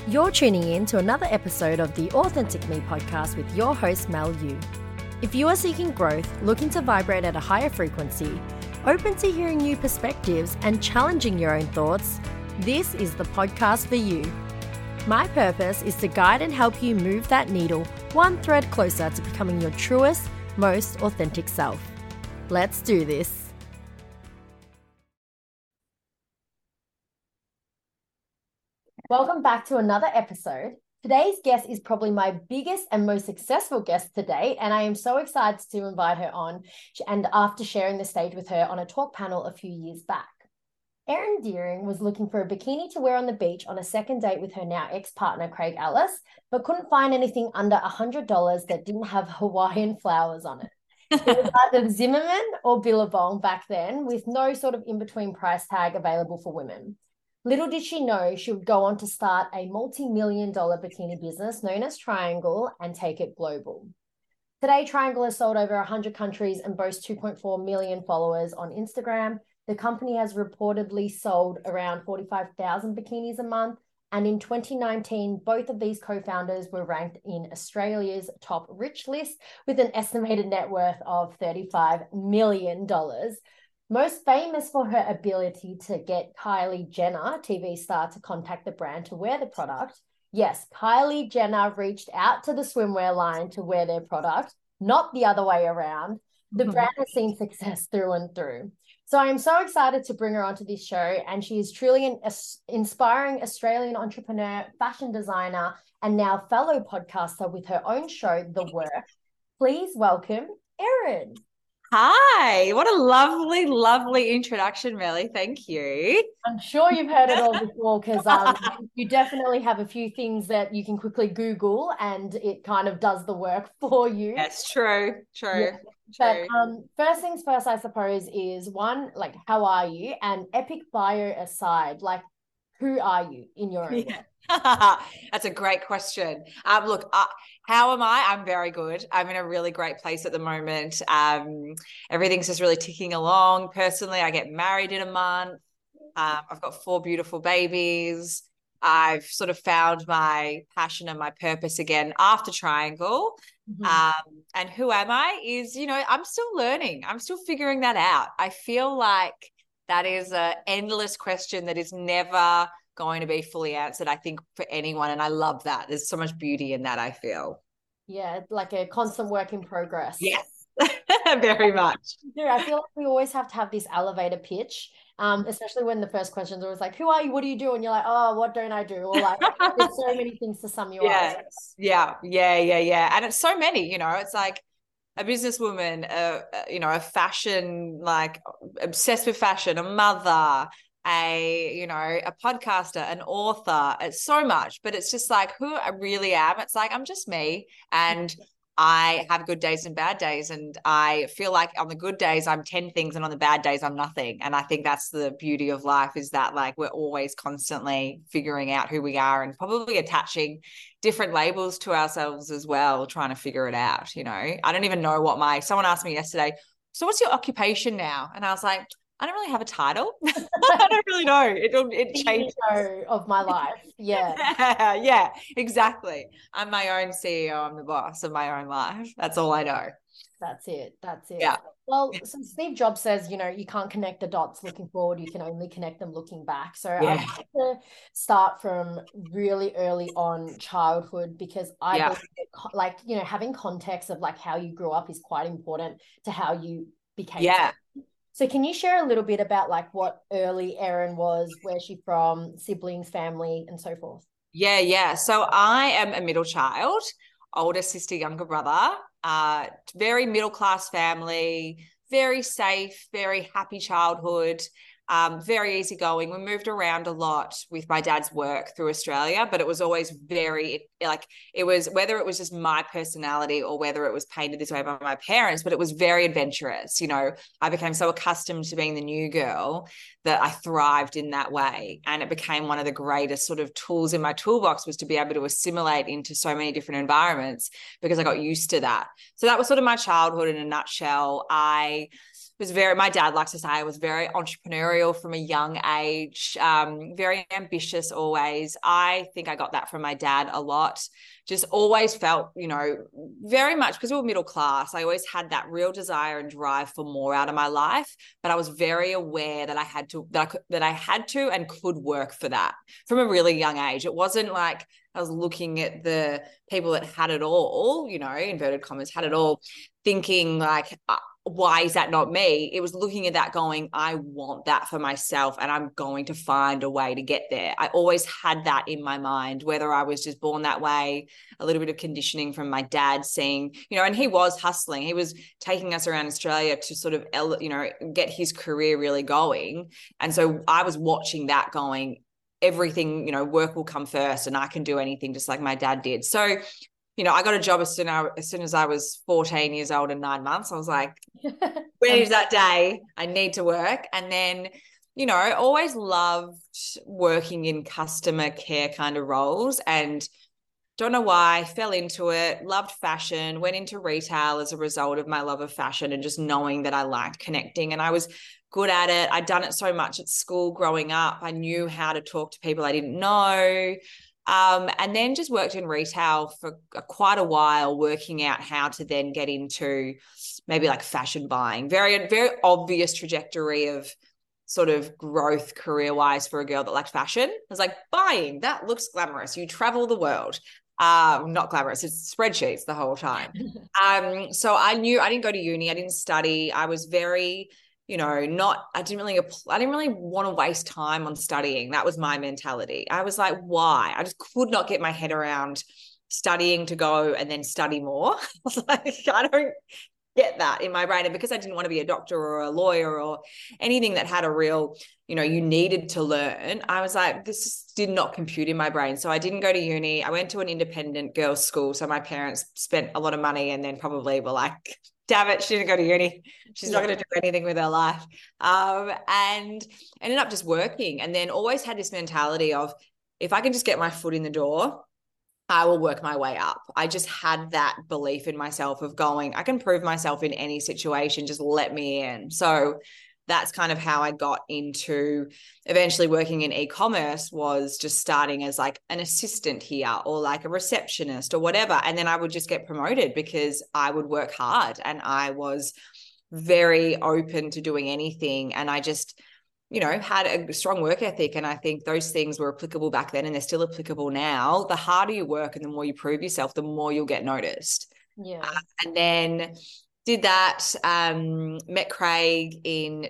You're tuning in to another episode of the Authentic Me podcast with your host, Mel Yu. If you are seeking growth, looking to vibrate at a higher frequency, open to hearing new perspectives, and challenging your own thoughts, this is the podcast for you. My purpose is to guide and help you move that needle one thread closer to becoming your truest, most authentic self. Let's do this. Welcome back to another episode. Today's guest is probably my biggest and most successful guest to date, and I am so excited to invite her on, and after sharing the stage with her on a talk panel a few years back. Erin Deering was looking for a bikini to wear on the beach on a second date with her now ex-partner Craig Ellis, but couldn't find anything under $100 that didn't have Hawaiian flowers on it. It was either Zimmermann or Billabong back then, with no sort of in-between price tag available for women. Little did she know she would go on to start a multi-million-dollar bikini business known as Triangl and take it global. Today, Triangl has sold over 100 countries and boasts 2.4 million followers on Instagram. The company has reportedly sold around 45,000 bikinis a month. And in 2019, both of these co-founders were ranked in Australia's top rich list with an estimated net worth of $35 million. Most famous for her ability to get Kylie Jenner, TV star, to contact the brand to wear the product. Yes, Kylie Jenner reached out to the swimwear line to wear their product, not the other way around. The brand has seen success through and through. So I am so excited to bring her onto this show, and she is truly an inspiring Australian entrepreneur, fashion designer, and now fellow podcaster with her own show, The Work. Please welcome Erin. Hi, what a lovely, lovely introduction, Melly. Thank you. I'm sure you've heard it all before because you definitely have a few things that you can quickly Google and it kind of does the work for you. Yes, true. Yeah. But first things first, I suppose, is one, like, how are you? And epic bio aside, like, who are you in your own way? That's a great question. Look, how am I? I'm very good. I'm in a really great place at the moment. Everything's just really ticking along. Personally, I get married in a month. I've got 4 beautiful babies. I've sort of found my passion and my purpose again after Triangl. And who am I is, I'm still learning. I'm still figuring that out. I feel like that is an endless question that is never going to be fully answered, I think, for anyone. And I love that. There's so much beauty in that, I feel. Yeah, like a constant work in progress. Yes, very much. Yeah, I feel like we always have to have this elevator pitch, especially when the first questions are always like, who are you? What do you do? And you're like, oh, what don't I do? Or like, there's so many things to sum you up. Yeah. And it's so many, it's like a businesswoman, a fashion, like obsessed with fashion, a mother, a podcaster, an author. It's so much, but it's just like who I really am. It's like I'm just me, and I have good days and bad days, and I feel like on the good days I'm 10 things and on the bad days I'm nothing. And I think that's the beauty of life, is that like we're always constantly figuring out who we are and probably attaching different labels to ourselves as well, trying to figure it out. I don't even know someone asked me yesterday, so what's your occupation now? And I was like, I don't really have a title. I don't really know. It changes. CEO of my life. Yeah. Yeah, exactly. I'm my own CEO. I'm the boss of my own life. That's all I know. That's it. Yeah. Well, so Steve Jobs says, you can't connect the dots looking forward. You can only connect them looking back. So Yeah. I'd like to start from really early on childhood, because I believe like, having context of like how you grew up is quite important to how you became. Yeah. So can you share a little bit about like what early Erin was, where's she from, siblings, family, and so forth? Yeah. So I am a middle child, older sister, younger brother, very middle-class family, very safe, very happy childhood. Very easygoing. We moved around a lot with my dad's work through Australia, but it was always very like, it was, whether it was just my personality or whether it was painted this way by my parents, but it was very adventurous. I became so accustomed to being the new girl that I thrived in that way. And it became one of the greatest sort of tools in my toolbox, was to be able to assimilate into so many different environments because I got used to that. So that was sort of my childhood in a nutshell. I my dad likes to say I was very entrepreneurial from a young age, very ambitious always. I think I got that from my dad a lot. Just always felt, very much because we were middle class. I always had that real desire and drive for more out of my life, but I was very aware that I had to and could work for that from a really young age. It wasn't like I was looking at the people that had it all, inverted commas, had it all, thinking like, why is that not me? It was looking at that going, I want that for myself and I'm going to find a way to get there. I always had that in my mind, whether I was just born that way, a little bit of conditioning from my dad seeing, and he was hustling. He was taking us around Australia to sort of, get his career really going. And so I was watching that going, everything, work will come first and I can do anything just like my dad did. So I got a job as soon as I was 14 years old and 9 months. I was like, where's that day? I need to work. And then, always loved working in customer care kind of roles and don't know why, fell into it, loved fashion, went into retail as a result of my love of fashion and just knowing that I liked connecting and I was good at it. I'd done it so much at school growing up. I knew how to talk to people I didn't know. And then just worked in retail for quite a while, working out how to then get into maybe like fashion buying. Very, very obvious trajectory of sort of growth career-wise for a girl that liked fashion. I was like, buying, that looks glamorous. You travel the world. Not glamorous, it's spreadsheets the whole time. So I didn't go to uni, I didn't study. I was very I didn't really want to waste time on studying. That was my mentality. I was like, why? I just could not get my head around studying to go and then study more. I was like, I don't get that in my brain. And because I didn't want to be a doctor or a lawyer or anything that had a real, you needed to learn, I was like, this did not compute in my brain. So I didn't go to uni. I went to an independent girls' school. So my parents spent a lot of money and then probably were like, damn it, she didn't go to uni. She's not going to do anything with her life. And ended up just working and then always had this mentality of if I can just get my foot in the door, I will work my way up. I just had that belief in myself of going, I can prove myself in any situation, just let me in. So that's kind of how I got into eventually working in e-commerce, was just starting as like an assistant here or like a receptionist or whatever. And then I would just get promoted because I would work hard and I was very open to doing anything. And I just, had a strong work ethic. And I think those things were applicable back then and they're still applicable now. The harder you work and the more you prove yourself, the more you'll get noticed. Yeah. And then did that, met Craig in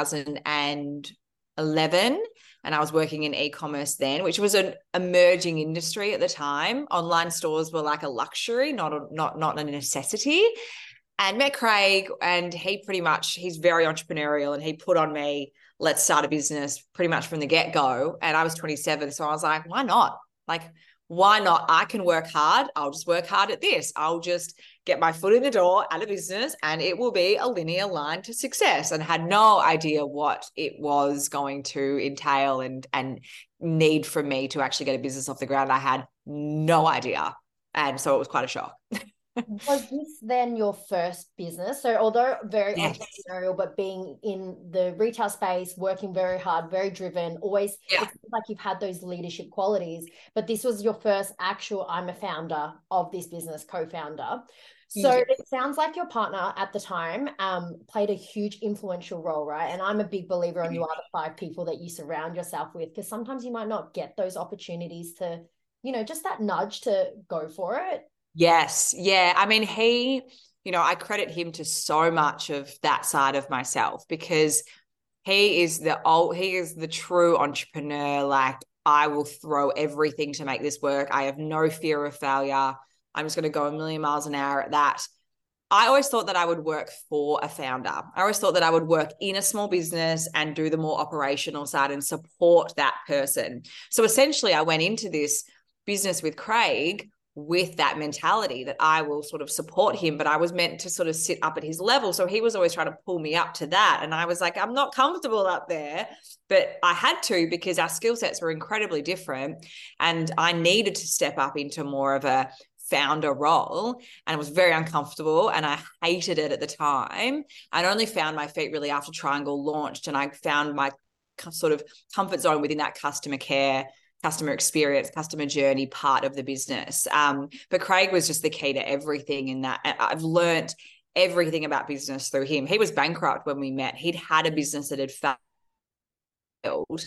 2011 and I was working in e-commerce then, which was an emerging industry at the time. Online stores were like a luxury, not a necessity. And met Craig and he's very entrepreneurial and he put on me, let's start a business pretty much from the get-go. And I was 27. So I was like, why not? Like, why not? I can work hard. I'll just work hard at this. I'll just get my foot in the door at a business and it will be a linear line to success, and had no idea what it was going to entail and need for me to actually get a business off the ground. I had no idea. And so it was quite a shock. Was this then your first business? So although very Yes. entrepreneurial, but being in the retail space, working very hard, very driven, always, It seems like you've had those leadership qualities, but this was your first actual, I'm a founder of this business, co-founder. So It sounds like your partner at the time played a huge influential role, right? And I'm a big believer on you are the 5 people that you surround yourself with, because sometimes you might not get those opportunities to, just that nudge to go for it. Yes. Yeah. I mean, I credit him to so much of that side of myself because he is the true entrepreneur. Like, I will throw everything to make this work. I have no fear of failure. I'm just going to go a million miles an hour at that. I always thought that I would work for a founder. I always thought that I would work in a small business and do the more operational side and support that person. So essentially I went into this business with Craig with that mentality that I will sort of support him, but I was meant to sort of sit up at his level. So he was always trying to pull me up to that. And I was like, I'm not comfortable up there, but I had to because our skill sets were incredibly different. And I needed to step up into more of a founder role, and it was very uncomfortable and I hated it at the time. I only found my feet really after Triangle launched, and I found my sort of comfort zone within that customer care, customer experience, customer journey part of the business. But Craig was just the key to everything in that. I've learned everything about business through him. He was bankrupt when we met. He'd had a business that had failed.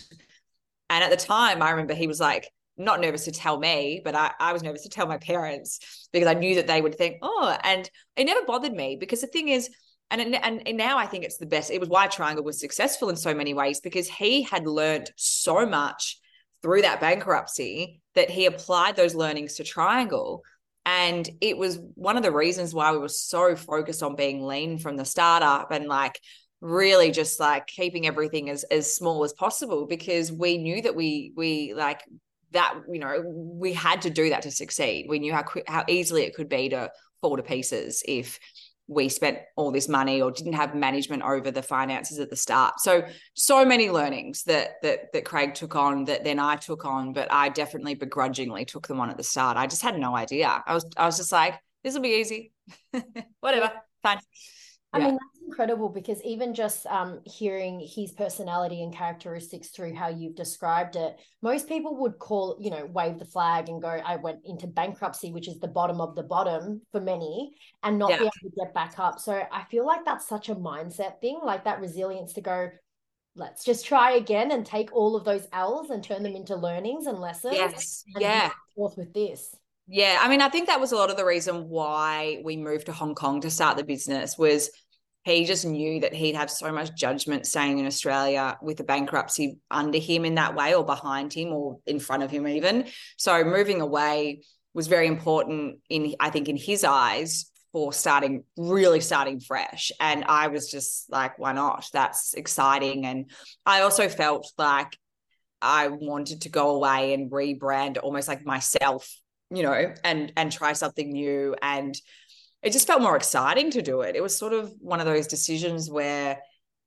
And at the time, I remember he was like, not nervous to tell me, but I was nervous to tell my parents because I knew that they would think, oh, and it never bothered me because the thing is, and now I think it's the best. It was why Triangle was successful in so many ways, because he had learned so much through that bankruptcy that he applied those learnings to Triangle. And it was one of the reasons why we were so focused on being lean from the startup and like really just like keeping everything as small as possible, because we knew that we like that, you know, we had to do that to succeed. We knew how easily it could be to fall to pieces if we spent all this money or didn't have management over the finances at the start. So many learnings that Craig took on that then I took on, but I definitely begrudgingly took them on at the start. I just had no idea. I was just like, this will be easy. Whatever, fine. I mean, that's incredible, because even just hearing his personality and characteristics through how you've described it, most people would call, you know, wave the flag and go, I went into bankruptcy, which is the bottom of the bottom for many, and not be able to get back up. So I feel like that's such a mindset thing, like that resilience to go, let's just try again and take all of those L's and turn them into learnings and lessons. Yes. And forth with this. Yeah, I mean, I think that was a lot of the reason why we moved to Hong Kong to start the business. Was he just knew that he'd have so much judgment staying in Australia with the bankruptcy under him in that way, or behind him, or in front of him even. So moving away was very important I think in his eyes, for really starting fresh. And I was just like, why not? That's exciting. And I also felt like I wanted to go away and rebrand almost like myself, you know, and try something new. And it just felt more exciting to do it. It was sort of one of those decisions where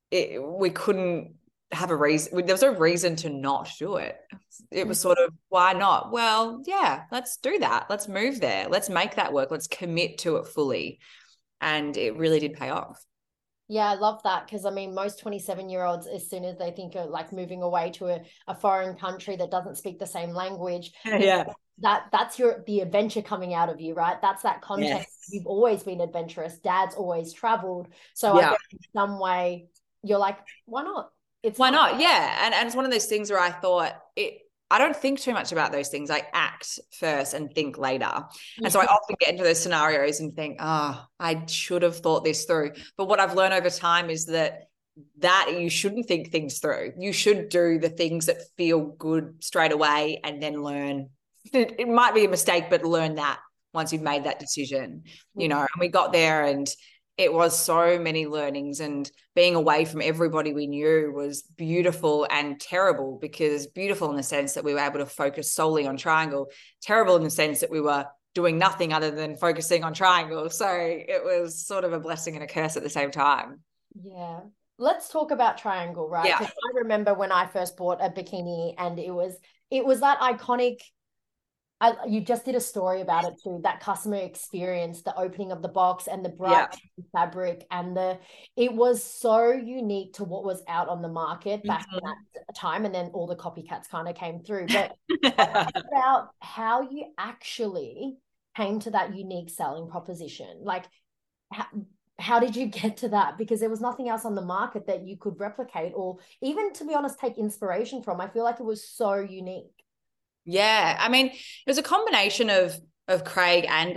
we couldn't have a reason. There was no reason to not do it. It was sort of, why not? Well, yeah, let's do that. Let's move there. Let's make that work. Let's commit to it fully. And it really did pay off. Yeah, I love that, because I mean, most 27-year-olds, as soon as they think of like moving away to a foreign country that doesn't speak the same language, that's the adventure coming out of you, right? That's that context. Yes. You've always been adventurous. Dad's always traveled. So I guess in some way you're like, why not? Why not? Yeah. And it's one of those things where I thought I don't think too much about those things. I act first and think later. And so I often get into those scenarios and think, I should have thought this through. But what I've learned over time is that you shouldn't think things through. You should do the things that feel good straight away and then learn. It might be a mistake, but learn that once you've made that decision, you know. And we got there, and it was so many learnings, and being away from everybody we knew was beautiful and terrible, because beautiful in the sense that we were able to focus solely on Triangle, terrible in the sense that we were doing nothing other than focusing on Triangle. So it was sort of a blessing and a curse at the same time. Yeah. Let's talk about Triangle, right? Yeah. Because I remember when I first bought a bikini, and it was that iconic. You just did a story about it too, that customer experience, the opening of the box and the bright fabric, and it was so unique to what was out on the market back in that time. And then all the copycats kind of came through. But about how you actually came to that unique selling proposition. Like, how did you get to that? Because there was nothing else on the market that you could replicate, or even, to be honest, take inspiration from. I feel like it was so unique. Yeah, I mean, it was a combination of Craig and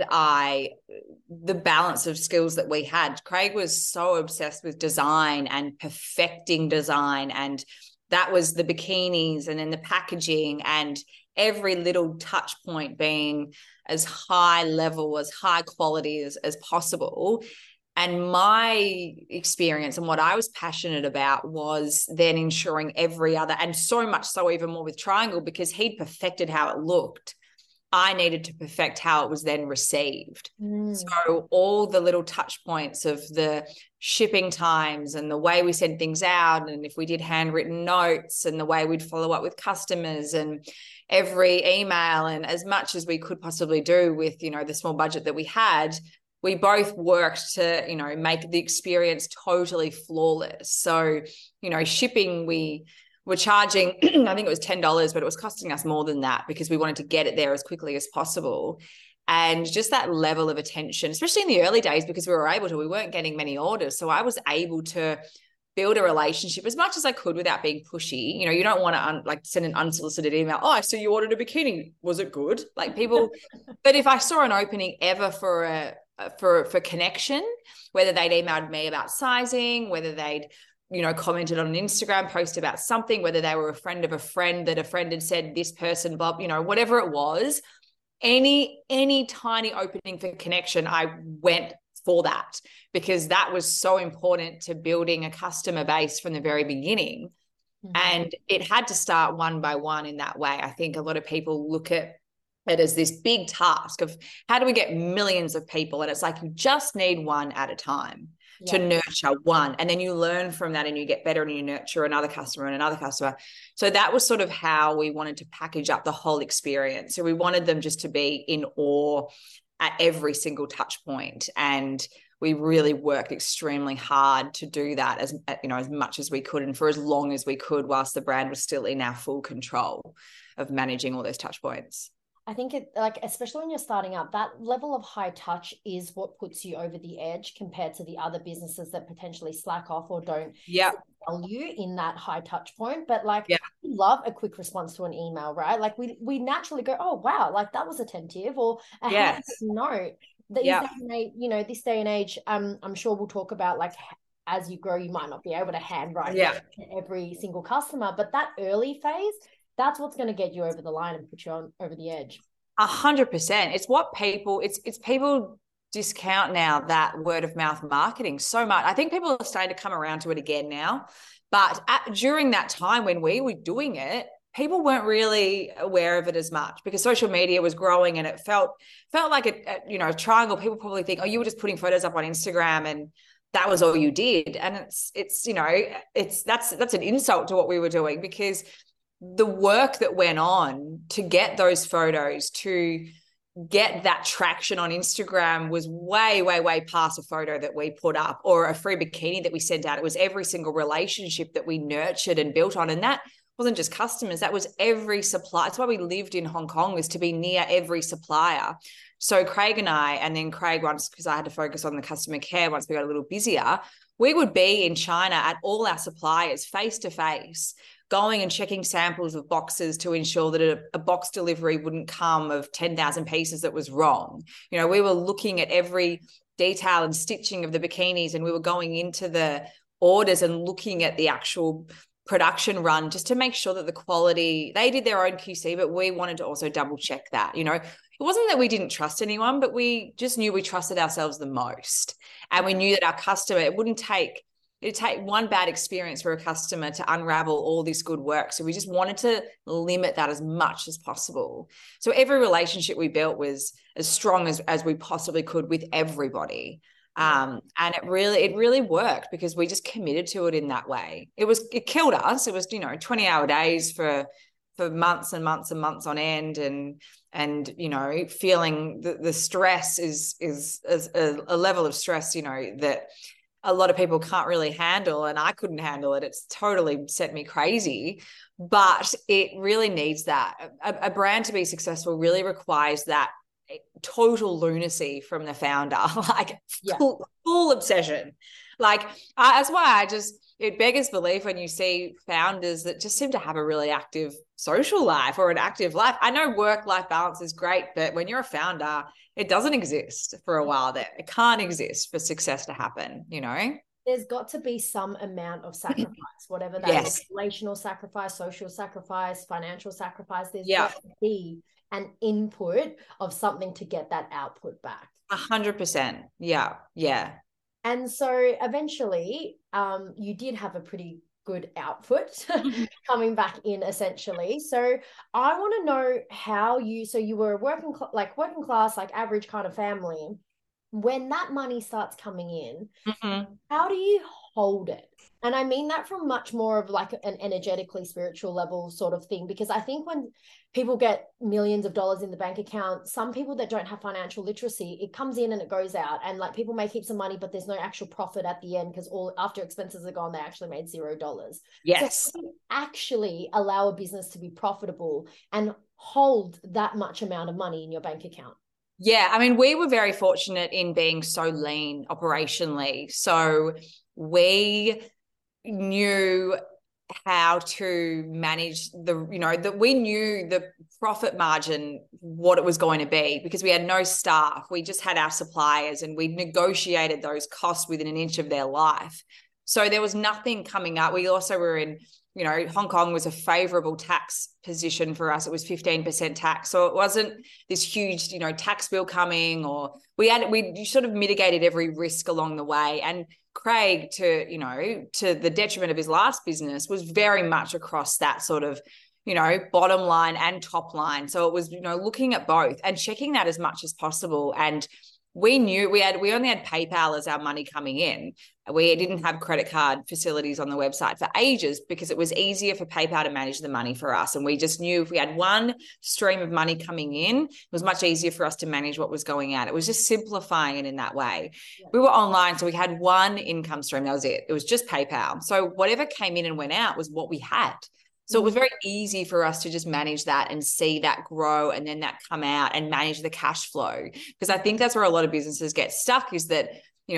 the balance of skills that we had. Craig was so obsessed with design and perfecting design, and that was the bikinis and then the packaging and every little touch point being as high level, as high quality as possible. And my experience and what I was passionate about was then ensuring every other, and so much so even more with Triangle, because he'd perfected how it looked. I needed to perfect how it was then received. Mm. So all the little touch points of the shipping times and the way we send things out, and if we did handwritten notes, and the way we'd follow up with customers, and every email, and as much as we could possibly do with, you know, the small budget that we had, we both worked to, you know, make the experience totally flawless. So, you know, shipping, we were charging, I think it was $10, but it was costing us more than that because we wanted to get it there as quickly as possible. And just that level of attention, especially in the early days, because we weren't getting many orders. So I was able to build a relationship as much as I could without being pushy. You know, you don't want to like send an unsolicited email. Oh, I see you ordered a bikini. Was it good? Like people, but if I saw an opening ever for connection, whether they'd emailed me about sizing, whether they'd, you know, commented on an Instagram post about something, whether they were a friend of a friend that a friend had said this person, Bob, you know, whatever it was, any tiny opening for connection, I went for that, because that was so important to building a customer base from the very beginning. And it had to start one by one in that way. I think a lot of people look at it as this big task of how do we get millions of people? And it's like, you just need one at a time to nurture one. And then you learn from that and you get better and you nurture another customer and another customer. So that was sort of how we wanted to package up the whole experience. So we wanted them just to be in awe at every single touch point. And we really worked extremely hard to do that, as you know, as much as we could and for as long as we could, whilst the brand was still in our full control of managing all those touch points. I think it, like, especially when you're starting up, that level of high touch is what puts you over the edge compared to the other businesses that potentially slack off or don't value in that high touch point. But like, we love a quick response to an email, right? Like we naturally go, oh wow, like that was attentive, or a handwritten note. You know, this day and age, I'm sure we'll talk about, like, as you grow, you might not be able to handwrite to every single customer, but that early phase, that's what's going to get you over the line and put you on over the edge. 100%. It's what people, it's people discount now that word of mouth marketing so much. I think people are starting to come around to it again now. But during that time when we were doing it, people weren't really aware of it as much because social media was growing and it felt like a triangle. People probably think, oh, you were just putting photos up on Instagram and that was all you did. And it's you know, that's an insult to what we were doing, because the work that went on to get those photos, to get that traction on Instagram, was way, way, way past a photo that we put up or a free bikini that we sent out. It was every single relationship that we nurtured and built on. And that wasn't just customers, that was every supplier. That's why we lived in Hong Kong, was to be near every supplier. So Craig and I, and then Craig, once, because I had to focus on the customer care once we got a little busier, we would be in China at all our suppliers face to face, going and checking samples of boxes to ensure that a box delivery wouldn't come of 10,000 pieces that was wrong. You know, we were looking at every detail and stitching of the bikinis, and we were going into the orders and looking at the actual production run just to make sure that the quality, they did their own QC, but we wanted to also double check that. You know, it wasn't that we didn't trust anyone, but we just knew we trusted ourselves the most. And we knew that our customer, it'd take one bad experience for a customer to unravel all this good work. So we just wanted to limit that as much as possible. So every relationship we built was as strong as we possibly could with everybody. And it really worked because we just committed to it in that way. It killed us. It was, 20-hour days for months and months and months on end. And, feeling the stress is a level of stress, that a lot of people can't really handle, and I couldn't handle it. It's totally set me crazy, but it really needs that. A brand to be successful really requires that total lunacy from the founder, like full obsession. Like that's why it beggars belief when you see founders that just seem to have a really active social life or an active life. I know work-life balance is great, but when you're a founder, it doesn't exist for a while there. It can't exist for success to happen, There's got to be some amount of sacrifice, whatever that is, relational sacrifice, social sacrifice, financial sacrifice. There's got to be an input of something to get that output back. 100%. Yeah. And so eventually you did have a pretty good output coming back in essentially. So I want to know how you were working class, like average kind of family. When that money starts coming in, how do you hold it? And I mean that from much more of like an energetically spiritual level sort of thing, because I think when people get millions of dollars in the bank account, some people that don't have financial literacy, it comes in and it goes out, and like people make heaps of money, but there's no actual profit at the end because all after expenses are gone, they actually made $0. Yes. So how do you actually allow a business to be profitable and hold that much amount of money in your bank account? Yeah, I mean, we were very fortunate in being so lean operationally. So we knew how to manage that we knew the profit margin, what it was going to be, because we had no staff. We just had our suppliers, and we negotiated those costs within an inch of their life. So there was nothing coming up. We also were in, Hong Kong was a favorable tax position for us. It was 15% tax. So it wasn't this huge, tax bill coming, or we sort of mitigated every risk along the way. And Craig, to the detriment of his last business, was very much across that sort of, bottom line and top line. So it was, looking at both and checking that as much as possible. And we knew we only had PayPal as our money coming in. We didn't have credit card facilities on the website for ages because it was easier for PayPal to manage the money for us. And we just knew if we had one stream of money coming in, it was much easier for us to manage what was going out. It was just simplifying it in that way. Yeah. We were online, so we had one income stream. That was it. It was just PayPal. So whatever came in and went out was what we had. So it was very easy for us to just manage that and see that grow and then that come out and manage the cash flow. Because I think that's where a lot of businesses get stuck, is that,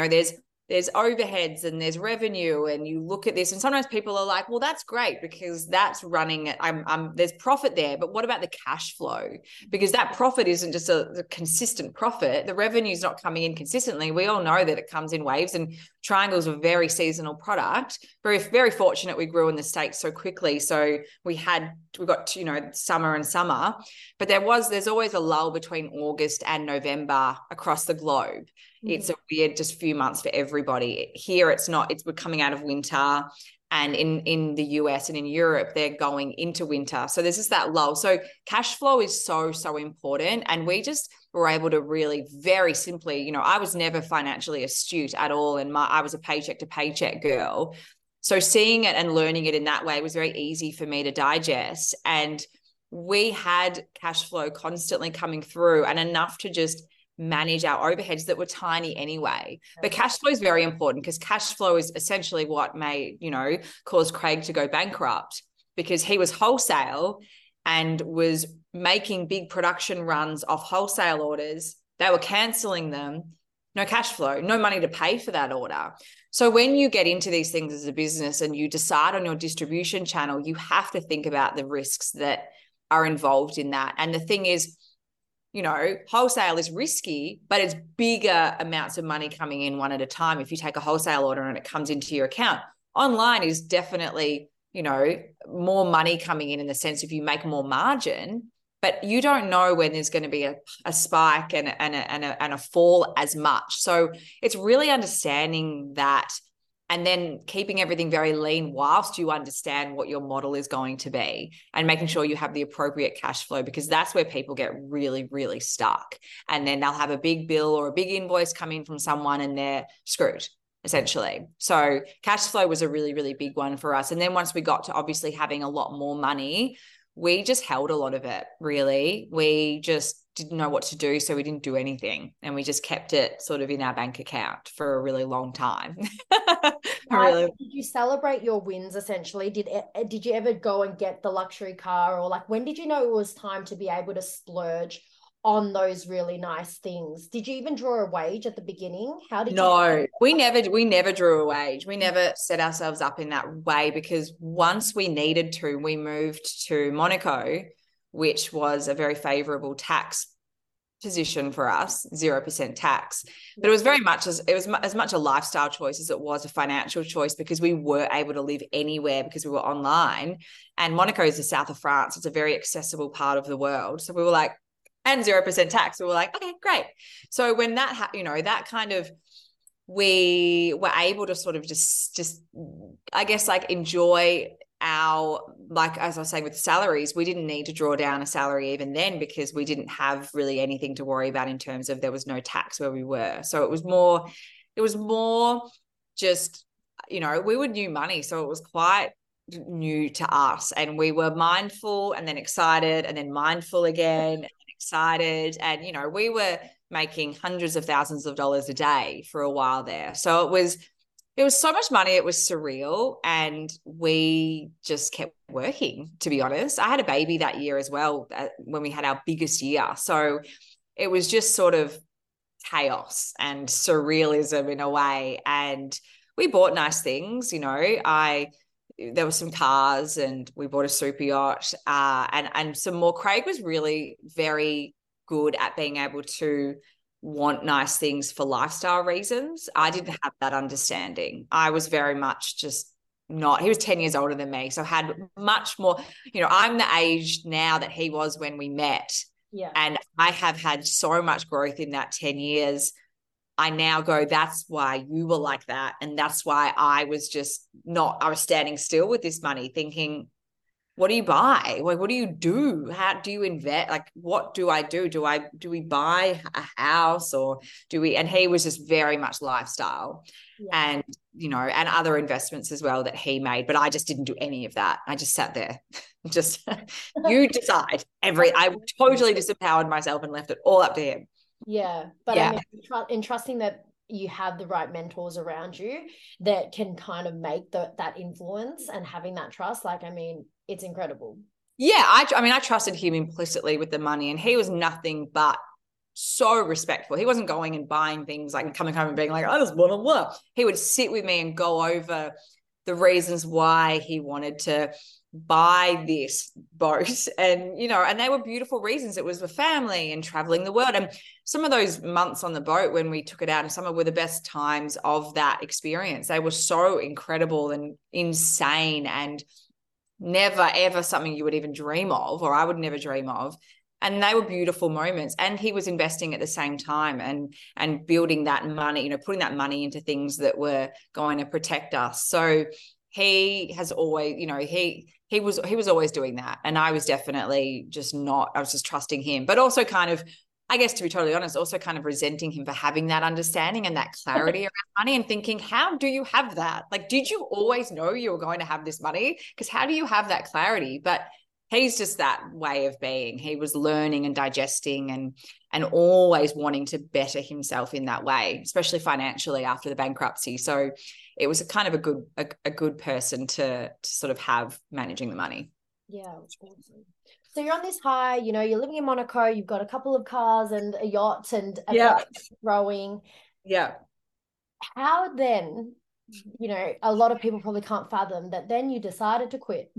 there's overheads and there's revenue, and you look at this and sometimes people are like, well, that's great because that's running it. There's profit there, but what about the cash flow? Because that profit isn't just a consistent profit. The revenue is not coming in consistently. We all know that it comes in waves, and Triangle's a very seasonal product. Very, very fortunate we grew in the States so quickly. So we got, summer and summer, but there's always a lull between August and November across the globe. It's a weird just few months for everybody. Here we're coming out of winter, and in the US and in Europe, they're going into winter. So there's just that lull. So cash flow is so, so important. And we just were able to really very simply, I was never financially astute at all. And I was a paycheck to paycheck girl. So seeing it and learning it in that way was very easy for me to digest. And we had cash flow constantly coming through, and enough to just manage our overheads that were tiny anyway. But cash flow is very important, because cash flow is essentially what may, cause Craig to go bankrupt, because he was wholesale and was making big production runs off wholesale orders. They were canceling them. No cash flow, no money to pay for that order. So when you get into these things as a business and you decide on your distribution channel, you have to think about the risks that are involved in that. And the thing is, wholesale is risky, but it's bigger amounts of money coming in one at a time. If you take a wholesale order and it comes into your account, online is definitely, more money coming in the sense of you make more margin, but you don't know when there's going to be a spike and a fall as much. So it's really understanding that, and then keeping everything very lean whilst you understand what your model is going to be, and making sure you have the appropriate cash flow, because that's where people get really, really stuck. And then they'll have a big bill or a big invoice come in from someone and they're screwed, essentially. So cash flow was a really, really big one for us. And then once we got to obviously having a lot more money, we just held a lot of it, really. We just didn't know what to do, so we didn't do anything, and we just kept it sort of in our bank account for a really long time. Did you celebrate your wins essentially? Did you ever go and get the luxury car, or like when did you know it was time to be able to splurge on those really nice things? Did you even draw a wage at the beginning? We never drew a wage. We never set ourselves up in that way, because once we needed to, we moved to Monaco, which was a very favorable tax position for us, 0% tax. But it was very much as much a lifestyle choice as it was a financial choice, because we were able to live anywhere because we were online. And Monaco is the south of France. It's a very accessible part of the world. So we were like, and 0% tax. We were like, okay, great. So when that, that kind of we were able to sort of just I guess like enjoy our, like as I was saying with the salaries, we didn't need to draw down a salary even then because we didn't have really anything to worry about in terms of there was no tax where we were. So it was more just, you know, we were new money, so it was quite new to us, and we were mindful and then excited and then mindful again and excited, and you know, we were making hundreds of thousands of dollars a day for a while there. So it was so much money, it was surreal, and we just kept working, to be honest. I had a baby that year as well, when we had our biggest year. So it was just sort of chaos and surrealism in a way, and we bought nice things, you know. There were some cars, and we bought a super yacht, and some more. Craig was really very good at being able to want nice things for lifestyle reasons. I didn't have that understanding. I was very much just not. He was 10 years older than me, so had much more, you know, I'm the age now that he was when we met. Yeah. And I have had so much growth in that 10 years. I now go, that's why you were like that. And that's why I was standing still with this money thinking, what do you buy? Like, what do you do? How do you invest? Like, what do I do? Do we buy a house, or do we? And he was just very much lifestyle, and, you know, and other investments as well that he made. But I just didn't do any of that. I just sat there, just you decide. I totally disempowered myself and left it all up to him. Yeah. But I mean, in trusting that you have the right mentors around you that can kind of make that influence, and having that trust, like, I mean, it's incredible. Yeah. I mean, I trusted him implicitly with the money, and he was nothing but so respectful. He wasn't going and buying things like coming home and being like, I just want to work. He would sit with me and go over the reasons why he wanted to buy this boat, and, you know, and they were beautiful reasons. It was for family and traveling the world, and some of those months on the boat when we took it out in summer were the best times of that experience. They were so incredible and insane, and never ever something you would even dream of, or I would never dream of. And they were beautiful moments, and he was investing at the same time and building that money, you know, putting that money into things that were going to protect us. So he has always, you know, he was always doing that, and I was definitely just not. I was just trusting him, but also kind of, I guess, to be totally honest, also kind of resenting him for having that understanding and that clarity around money, and thinking, how do you have that? Like, did you always know you were going to have this money? Because how do you have that clarity? But he's just that way of being. He was learning and digesting and always wanting to better himself in that way, especially financially after the bankruptcy. So it was kind of a good person to sort of have managing the money. Yeah, awesome. So you're on this high, you know, you're living in Monaco, you've got a couple of cars and a yacht and a growing. Yeah. How then, you know, a lot of people probably can't fathom that then you decided to quit.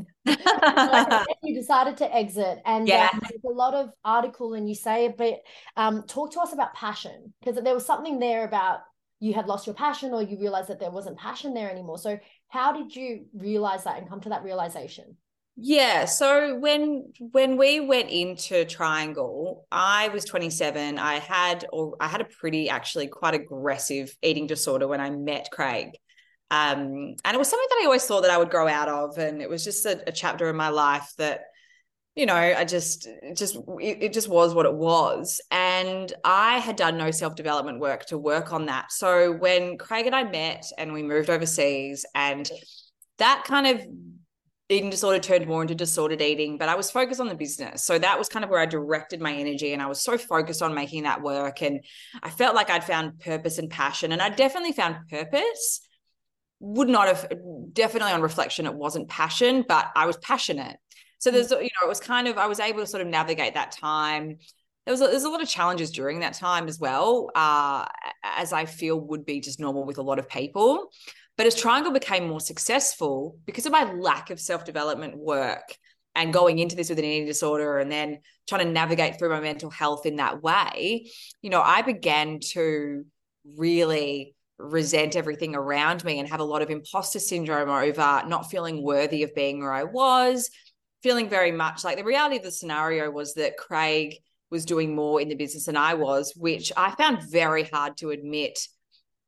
You decided to exit, and there's a lot of article, and you say it, but talk to us about passion, because there was something there about you had lost your passion, or you realized that there wasn't passion there anymore. So how did you realize that and come to that realization? Yeah. So when we went into Triangle, I was 27. I had a pretty, actually quite aggressive eating disorder when I met Craig. And it was something that I always thought that I would grow out of. And it was just a chapter in my life that, you know, it just was what it was. And I had done no self-development work to work on that. So when Craig and I met and we moved overseas, and that kind of eating disorder turned more into disordered eating, but I was focused on the business. So that was kind of where I directed my energy, and I was so focused on making that work. And I felt like I'd found purpose and passion, and I definitely found purpose. Would not have, definitely on reflection, it wasn't passion, but I was passionate. So there's, you know, it was kind of, I was able to sort of navigate that time. There's a lot of challenges during that time as well, as I feel would be just normal with a lot of people. But as Triangle became more successful, because of my lack of self-development work and going into this with an eating disorder and then trying to navigate through my mental health in that way, you know, I began to really resent everything around me and have a lot of imposter syndrome over not feeling worthy of being where I was, feeling very much like the reality of the scenario was that Craig was doing more in the business than I was, which I found very hard to admit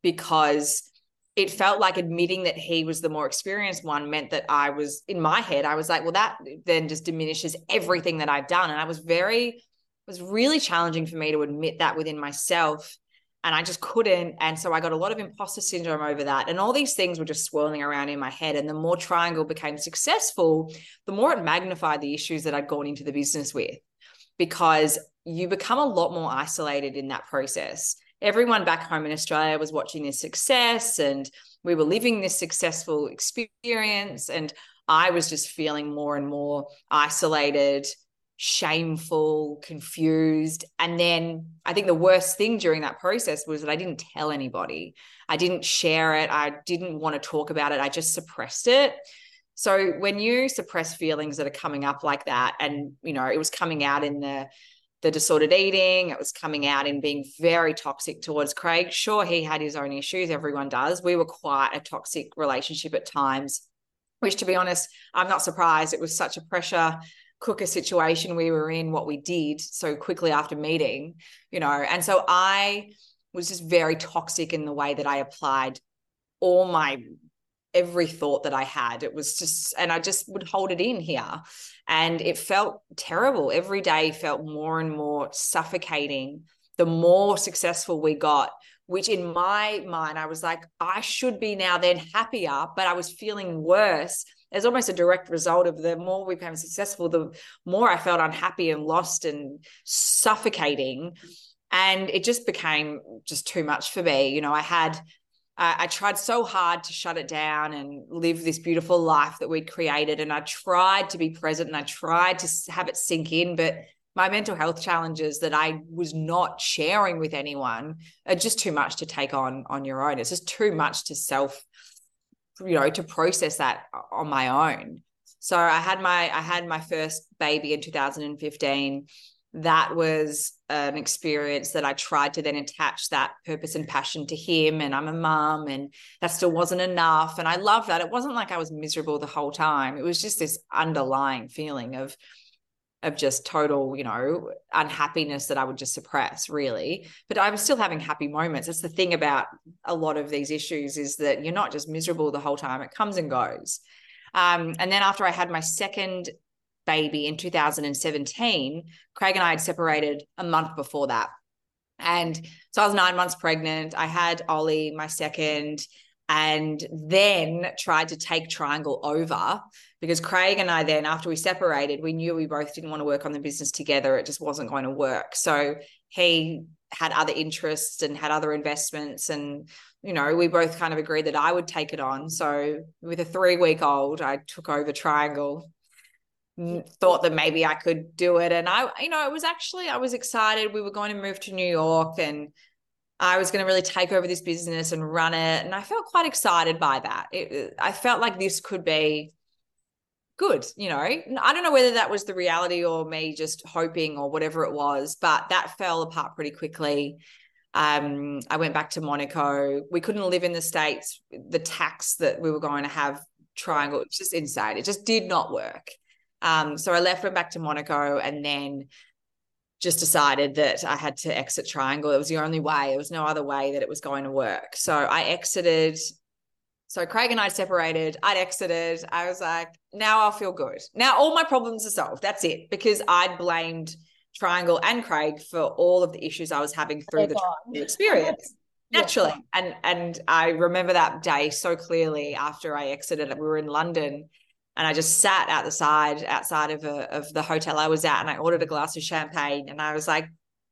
because it felt like admitting that he was the more experienced one meant that I was, in my head, I was like, well, that then just diminishes everything that I've done. And it was really challenging for me to admit that within myself. And I just couldn't. And so I got a lot of imposter syndrome over that. And all these things were just swirling around in my head. And the more Triangle became successful, the more it magnified the issues that I'd gone into the business with, because you become a lot more isolated in that process. Everyone back home in Australia was watching this success and we were living this successful experience. And I was just feeling more and more isolated, shameful, confused. And then I think the worst thing during that process was that I didn't tell anybody. I didn't share it. I didn't want to talk about it. I just suppressed it. So when you suppress feelings that are coming up like that, and, you know, it was coming out in the disordered eating, it was coming out in being very toxic towards Craig. Sure, he had his own issues. Everyone does. We were quite a toxic relationship at times, which, to be honest, I'm not surprised. It was such a pressure cooker situation we were in, what we did so quickly after meeting, you know. And so I was just very toxic in the way that I applied every thought that I had. It was just, and I just would hold it in here. And it felt terrible. Every day felt more and more suffocating. The more successful we got, which in my mind, I was like, I should be now then happier, but I was feeling worse as almost a direct result of the more we became successful, the more I felt unhappy and lost and suffocating. And it just became just too much for me. You know, I tried so hard to shut it down and live this beautiful life that we'd created. And I tried to be present and I tried to have it sink in. But my mental health challenges that I was not sharing with anyone are just too much to take on your own. It's just too much to process that on my own. So I had my first baby in 2015. That was an experience that I tried to then attach that purpose and passion to him, and I'm a mum, and that still wasn't enough. And I love that. It wasn't like I was miserable the whole time. It was just this underlying feeling of just total, you know, unhappiness that I would just suppress, really. But I was still having happy moments. That's the thing about a lot of these issues, is that you're not just miserable the whole time. It comes and goes. And then after I had my second baby in 2017, Craig and I had separated a month before that. And so I was 9 months pregnant. I had Ollie, my second, and then tried to take Triangle over, because Craig and I then, after we separated, we knew we both didn't want to work on the business together. It just wasn't going to work. So he had other interests and had other investments, and, you know, we both kind of agreed that I would take it on. So with a 3-week-old, I took over Triangle, thought that maybe I could do it. And I was excited. We were going to move to New York and I was going to really take over this business and run it. And I felt quite excited by that. I felt like this could be good. You know, I don't know whether that was the reality or me just hoping or whatever it was, but that fell apart pretty quickly. I went back to Monaco. We couldn't live in the States. The tax that we were going to have Triangle, it's just insane. It just did not work. So I went back to Monaco, and then just decided that I had to exit Triangle. It was the only way. There was no other way that it was going to work. So I exited. So Craig and I separated. I'd exited. I was like, now I'll feel good. Now all my problems are solved. That's it. Because I'd blamed Triangle and Craig for all of the issues I was having through the experience. Naturally. Yeah. And I remember that day so clearly after I exited. We were in London. And I just sat outside of the hotel I was at, and I ordered a glass of champagne. And I was like,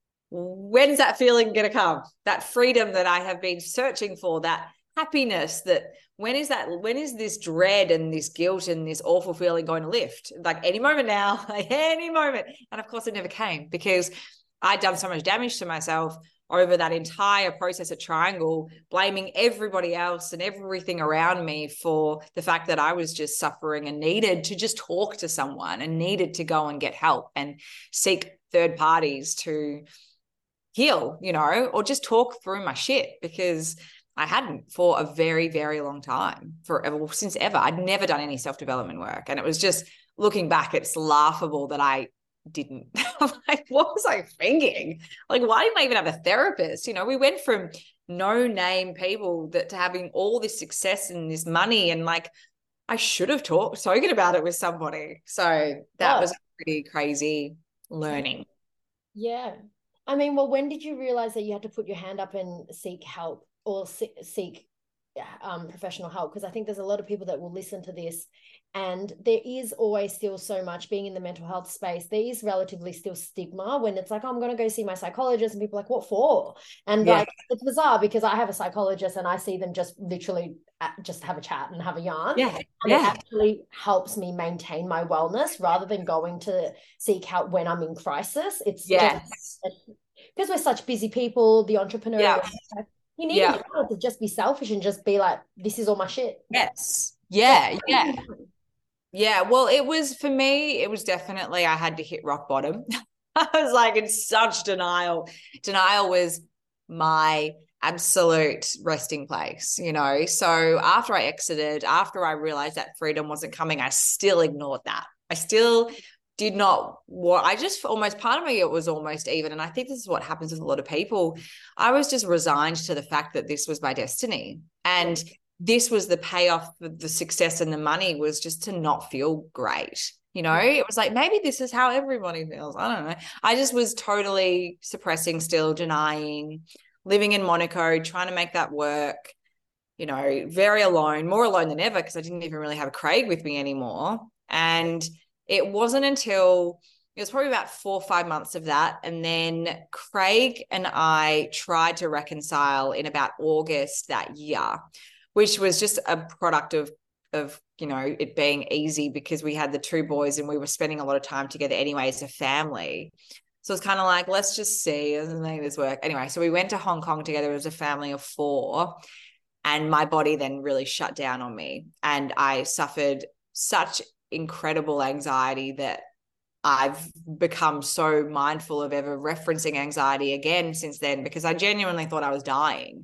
when's that feeling going to come? That freedom that I have been searching for, that happiness, when is this dread and this guilt and this awful feeling going to lift? Like any moment now, any moment. And of course it never came, because I'd done so much damage to myself over that entire process at Triangle, blaming everybody else and everything around me for the fact that I was just suffering and needed to just talk to someone and needed to go and get help and seek third parties to heal, you know, or just talk through my shit, because I hadn't for a very, very long time, since ever. I'd never done any self-development work. And it was just, looking back, it's laughable that I didn't. Like, what was I thinking? Like, why didn't I even have a therapist? You know, we went from no name people that to having all this success and this money, and like I should have spoken about it with somebody. So that was a pretty crazy learning. Yeah. I mean, well, when did you realize that you had to put your hand up and seek help or seek professional help? Because I think there's a lot of people that will listen to this, and there is always still so much, being in the mental health space, there is relatively still stigma when it's like, oh, I'm going to go see my psychologist, and people are like, what for? And like, it's bizarre because I have a psychologist and I see them just literally just have a chat and have a yarn. Yeah. And it actually helps me maintain my wellness rather than going to seek help when I'm in crisis. It's just because we're such busy people, the entrepreneurial you need to just be selfish and just be like, this is all my shit. Yes. Yeah. Yeah. Yeah. Well, it was, for me, it was definitely, I had to hit rock bottom. I was like in such denial. Denial was my absolute resting place, you know? So after I exited, after I realized that freedom wasn't coming, I still ignored that. I still did not want, I just almost, part of me, it was almost even. And I think this is what happens with a lot of people. I was just resigned to the fact that this was my destiny. And this was the payoff for the success, and the money was just to not feel great. You know, it was like, maybe this is how everybody feels. I don't know. I just was totally suppressing, still denying, living in Monaco, trying to make that work, you know, very alone, more alone than ever, because I didn't even really have Craig with me anymore. And it wasn't until it was probably about 4 or 5 months of that. And then Craig and I tried to reconcile in about August that year, which was just a product of you know, it being easy because we had the 2 boys and we were spending a lot of time together anyway as a family. So it's kind of like, let's just see, doesn't make this work. Anyway, so we went to Hong Kong together as a family of 4, and my body then really shut down on me. And I suffered such incredible anxiety that I've become so mindful of ever referencing anxiety again since then, because I genuinely thought I was dying.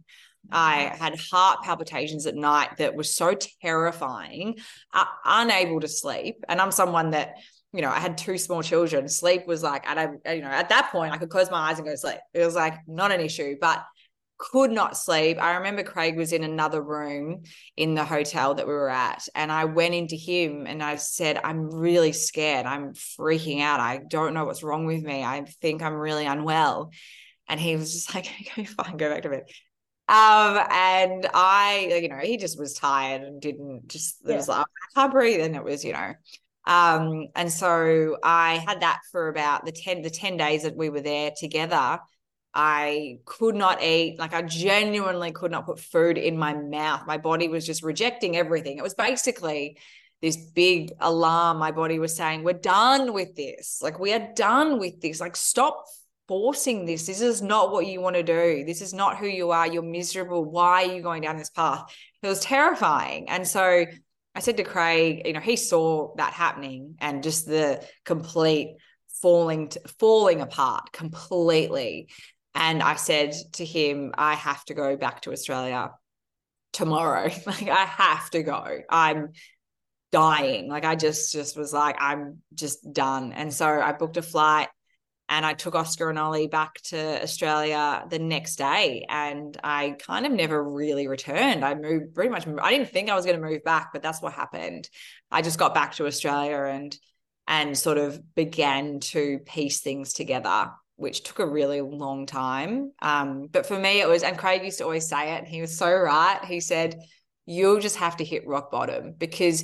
I had heart palpitations at night that was so terrifying, unable to sleep. And I'm someone that, you know, I had 2 small children. Sleep was like, at that point I could close my eyes and go to sleep. It was like not an issue, but could not sleep. I remember Craig was in another room in the hotel that we were at, and I went into him and I said, I'm really scared. I'm freaking out. I don't know what's wrong with me. I think I'm really unwell. And he was just like, okay, fine, go back to bed. And I, you know, he just was tired and didn't just, it was like, I can't breathe. And it was, you know, and so I had that for about the 10 days that we were there together. I could not eat. Like, I genuinely could not put food in my mouth. My body was just rejecting everything. It was basically this big alarm. My body was saying, we're done with this. Like, we are done with this. Like, stop forcing this. This is not what you want to do. This is not who you are. You're miserable. Why are you going down this path? It was terrifying. And so I said to Craig, you know, he saw that happening and just the complete falling apart completely. And I said to him, I have to go back to Australia tomorrow. Like, I have to go. I'm dying. Like, I just was like, I'm just done. And so I booked a flight and I took Oscar and Ollie back to Australia the next day. And I kind of never really returned. I moved pretty much. I didn't think I was going to move back, but that's what happened. I just got back to Australia and sort of began to piece things together, which took a really long time. But for me, it was, and Craig used to always say it, and he was so right. He said, you'll just have to hit rock bottom, because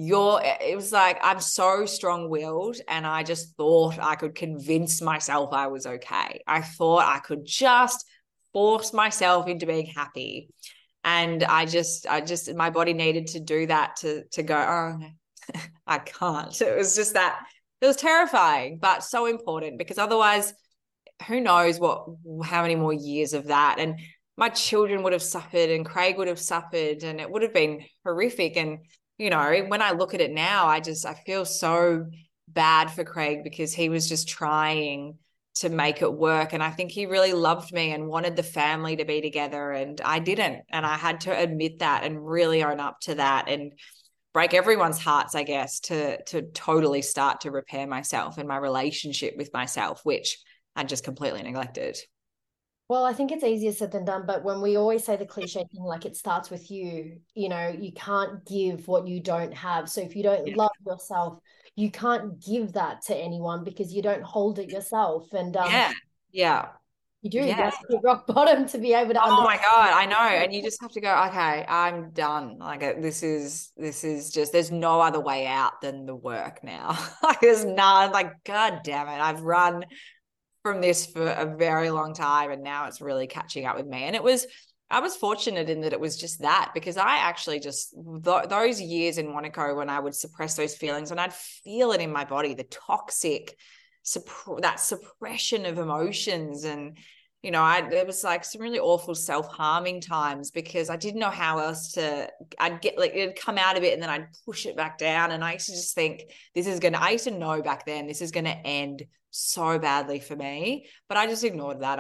it was like, I'm so strong-willed, and I just thought I could convince myself I was okay. I thought I could just force myself into being happy. And I just, my body needed to do that to go, oh, I can't. It was just that, it was terrifying, but so important, because otherwise, who knows how many more years of that. And my children would have suffered, and Craig would have suffered, and it would have been horrific. And, you know, when I look at it now, I feel so bad for Craig, because he was just trying to make it work. And I think he really loved me and wanted the family to be together, and I didn't. And I had to admit that and really own up to that and break everyone's hearts, I guess, to totally start to repair myself and my relationship with myself, which I just completely neglected. Well, I think it's easier said than done, but when we always say the cliche thing, like it starts with you, you can't give what you don't have. So if you don't Yeah. love yourself, you can't give that to anyone because you don't hold it yourself. And Yeah. Yeah. you do, Yeah. you have to hit rock bottom to be able to Oh understand. my God, I know. And you just have to go, okay, I'm done. Like this is just, there's no other way out than the work now. Like there's none, like, God damn it. I've run from this for a very long time and now it's really catching up with me. And I was fortunate in that it was just that, because I actually just, those years in Monaco when I would suppress those feelings and I'd feel it in my body, the toxic, that suppression of emotions. And there was like some really awful self-harming times because I didn't know how else to, I'd get like, it'd come out of it and then I'd push it back down. And I used to just think I used to know back then, this is going to end so badly for me, but I just ignored that.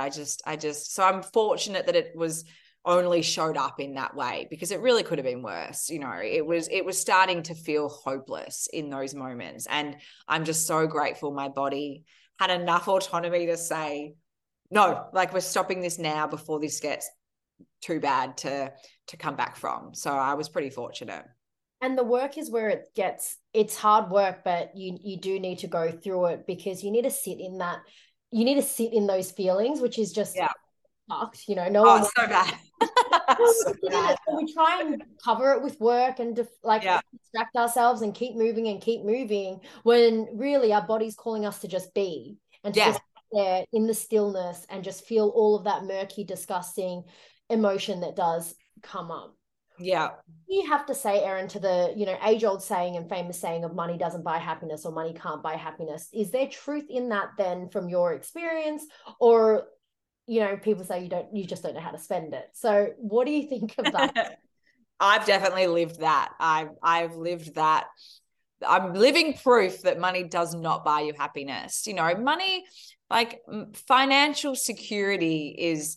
So I'm fortunate that it was only showed up in that way, because it really could have been worse. It was starting to feel hopeless in those moments. And I'm just so grateful my body had enough autonomy to say, no, like we're stopping this now before this gets too bad to come back from. So I was pretty fortunate. And the work is where it's hard work, but you do need to go through it because you need to sit in that, you need to sit in those feelings, which is just Yeah. sucked. No Oh, one it's so bad. wants So to sit in bad. it. So we try and cover it with work and like Yeah. distract ourselves and keep moving when really our body's calling us to just be and to Yeah. just sit there in the stillness and just feel all of that murky, disgusting emotion that does come up. Yeah. You have to say, Erin, to the age-old saying and famous saying of money doesn't buy happiness or money can't buy happiness. Is there truth in that then from your experience, or people say you just don't know how to spend it? So what do you think of that? I've definitely lived that. I've lived that. I'm living proof that money does not buy you happiness. Money, like financial security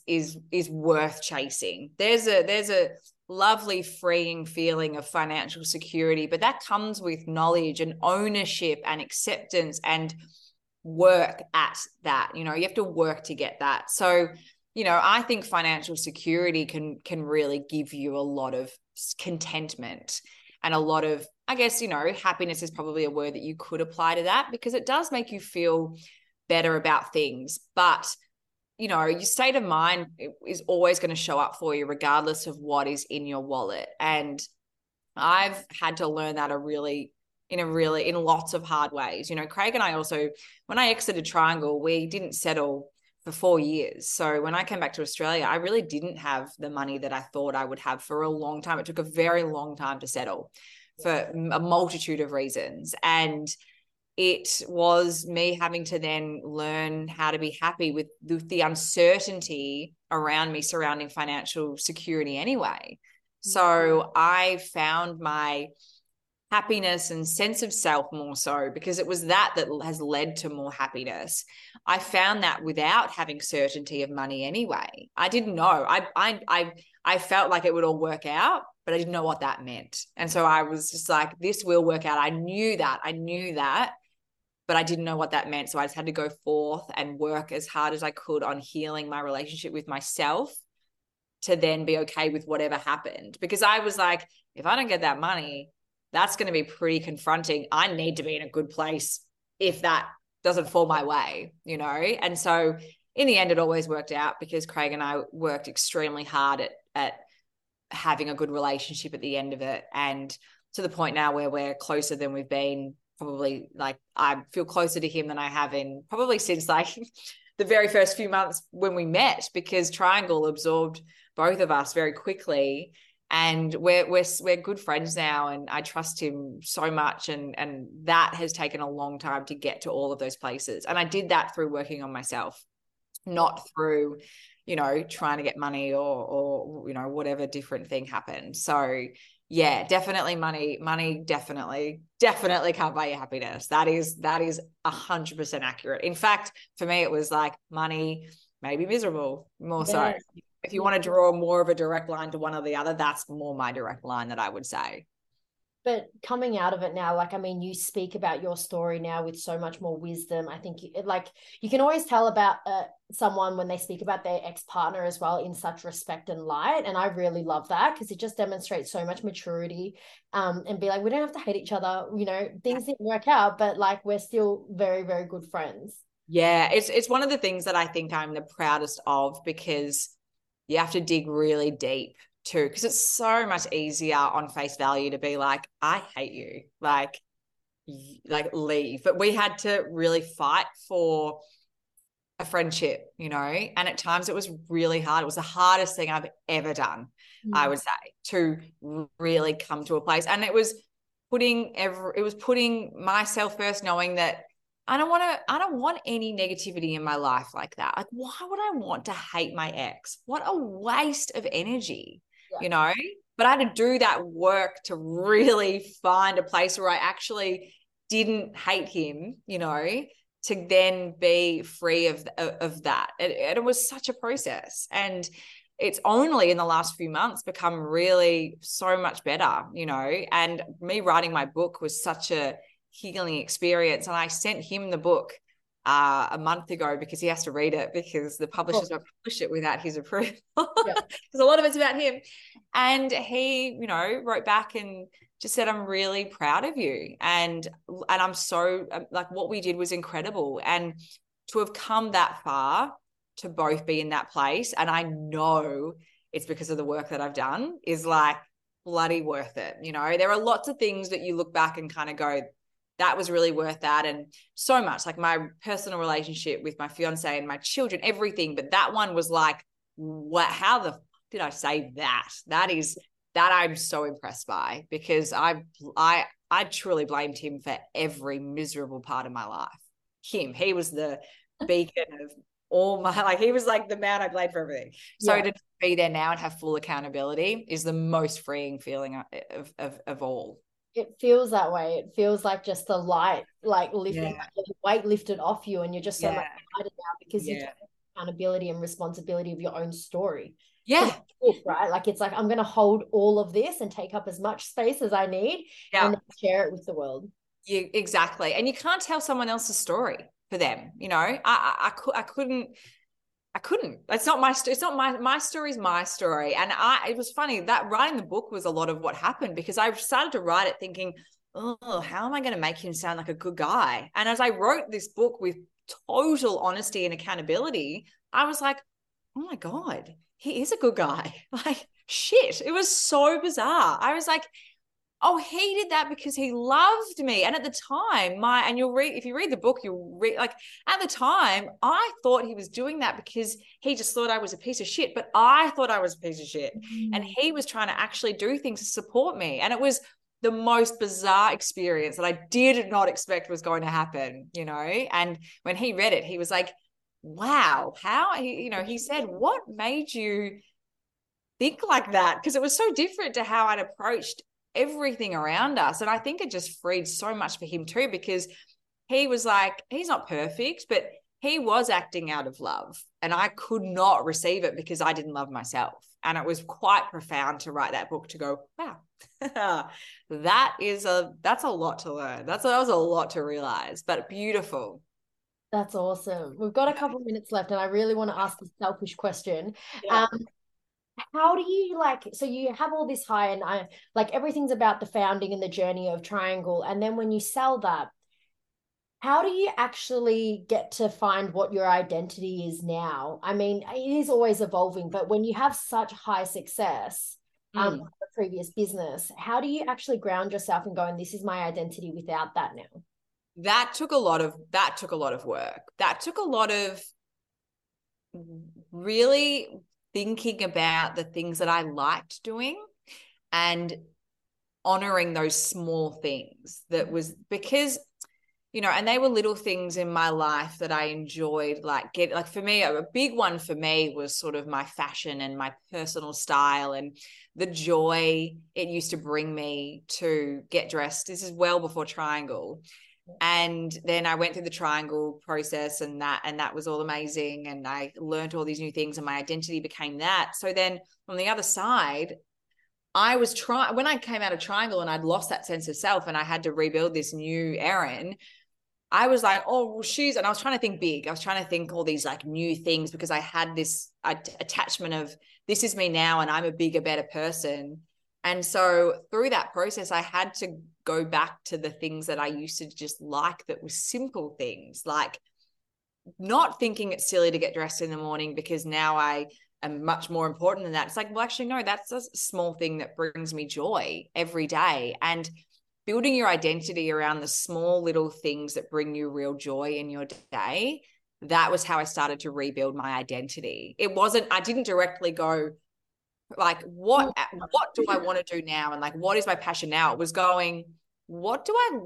is worth chasing. There's a lovely freeing feeling of financial security, but that comes with knowledge and ownership and acceptance and work at that. You have to work to get that. So, I think financial security can really give you a lot of contentment and a lot of, I guess, happiness is probably a word that you could apply to that, because it does make you feel better about things. But, your state of mind is always going to show up for you regardless of what is in your wallet. And I've had to learn that in lots of hard ways. Craig and I also, when I exited Triangle, we didn't settle for 4 years. So when I came back to Australia, I really didn't have the money that I thought I would have for a long time. It took a very long time to settle for a multitude of reasons. And it was me having to then learn how to be happy with the uncertainty around me surrounding financial security anyway. So I found my happiness and sense of self more so because it was that has led to more happiness. I found that without having certainty of money anyway. I didn't know. I felt like it would all work out, but I didn't know what that meant. And so I was just like, this will work out. I knew that, but I didn't know what that meant. So I just had to go forth and work as hard as I could on healing my relationship with myself to then be okay with whatever happened. Because I was like, if I don't get that money, that's going to be pretty confronting. I need to be in a good place if that doesn't fall my way, And so in the end, it always worked out because Craig and I worked extremely hard at having a good relationship at the end of it. And to the point now where we're closer than we've been, probably, like, I feel closer to him than I have in probably since like the very first few months when we met, because Triangle absorbed both of us very quickly. And we're good friends now, and I trust him so much. And that has taken a long time to get to all of those places. And I did that through working on myself, not through, trying to get money or whatever different thing happened. So yeah, definitely money definitely can't buy you happiness. That is 100% accurate. In fact, for me, it was like money made me miserable more so. If you want to draw more of a direct line to one or the other, that's more my direct line that I would say. But coming out of it now, like, I mean, you speak about your story now with so much more wisdom. I think like you can always tell about someone when they speak about their ex-partner as well in such respect and light. And I really love that because it just demonstrates so much maturity, and be like, we don't have to hate each other. You know, things didn't work out, but like we're still very, very good friends. Yeah, it's one of the things that I think I'm the proudest of, because you have to dig really deep too, because it's so much easier on face value to be like, I hate you, like leave. But we had to really fight for a friendship, you know, and at times it was really hard. It was the hardest thing I've ever done, I would say, to really come to a place. And it was putting myself first, knowing that I don't want any negativity in my life like that. Like, why would I want to hate my ex? What a waste of energy, you know? But I had to do that work to really find a place where I actually didn't hate him, you know, to then be free of that. It was such a process. And it's only in the last few months become really so much better, you know. And me writing my book was such a healing experience. And I sent him the book a month ago because he has to read it, because the publishers won't publish it without his approval. Because a lot of it's about him. And he, you know, wrote back and just said, I'm really proud of you. And I'm so, like, what we did was incredible. And to have come that far, to both be in that place, and I know it's because of the work that I've done, is like bloody worth it. You know, there are lots of things that you look back and kind of go, that was really worth that. And so much, like my personal relationship with my fiance and my children, everything. But that one was like, what, how the fuck did I say that? That I'm so impressed by, because I truly blamed him for every miserable part of my life. He was the beacon of all my, like, he was like the man I blamed for everything. So to be there now and have full accountability is the most freeing feeling of all. It feels that way. It feels like just the light, like lifting, like the weight lifted off you, and you're just so much lighter now because you take accountability and responsibility of your own story. Yeah. Right. Like, it's like, I'm going to hold all of this and take up as much space as I need and then share it with the world. Yeah, exactly. And you can't tell someone else's story for them. You know, I couldn't. It's not my story is my story. And it was funny that writing the book was a lot of what happened, because I started to write it thinking, oh, how am I going to make him sound like a good guy? And as I wrote this book with total honesty and accountability, I was like, oh my God, he is a good guy. Like, shit. It was so bizarre. I was like, oh, he did that because he loved me. And at the time, if you read the book, you'll read, like, at the time, I thought he was doing that because he just thought I was a piece of shit, but I thought I was a piece of shit. And he was trying to actually do things to support me. And it was the most bizarre experience that I did not expect was going to happen, you know? And when he read it, he was like, wow, he said, what made you think like that? Because it was so different to how I'd approached everything around us. And I think it just freed so much for him too, because he was like, he's not perfect, but he was acting out of love, and I could not receive it because I didn't love myself. And it was quite profound to write that book, to go, wow, that's a lot to learn. That was a lot to realize, but beautiful. That's awesome. We've got a couple of minutes left, and I really want to ask a selfish question. How do you, so you have all this high, and everything's about the founding and the journey of Triangle. And then when you sell that, how do you actually get to find what your identity is now? I mean, it is always evolving, but when you have such high success, the previous business, how do you actually ground yourself and going, this is my identity without that now? That took a lot of work. That took a lot of really thinking about the things that I liked doing and honoring those small things. That was because, you know, and they were little things in my life that I enjoyed, for me, a big one for me was sort of my fashion and my personal style and the joy it used to bring me to get dressed. This is well before Triangle. And then I went through the Triangle process, and that was all amazing. And I learned all these new things, and my identity became that. So then on the other side, I was trying, when I came out of Triangle and I'd lost that sense of self and I had to rebuild this new Erin, I was like, oh, well, and I was trying to think big. I was trying to think all these like new things because I had this attachment of this is me now and I'm a bigger, better person. And so through that process, I had to go back to the things that I used to just like that were simple things, like not thinking it's silly to get dressed in the morning because now I am much more important than that. It's like, well, actually, no, that's a small thing that brings me joy every day. And building your identity around the small little things that bring you real joy in your day, that was how I started to rebuild my identity. I didn't directly go like, what do I want to do now? And like, what is my passion now? It was going, what do I